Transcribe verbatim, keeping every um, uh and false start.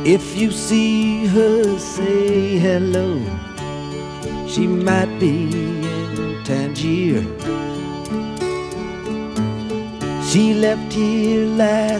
If you see her, say hello. She might be in Tangier. She left here last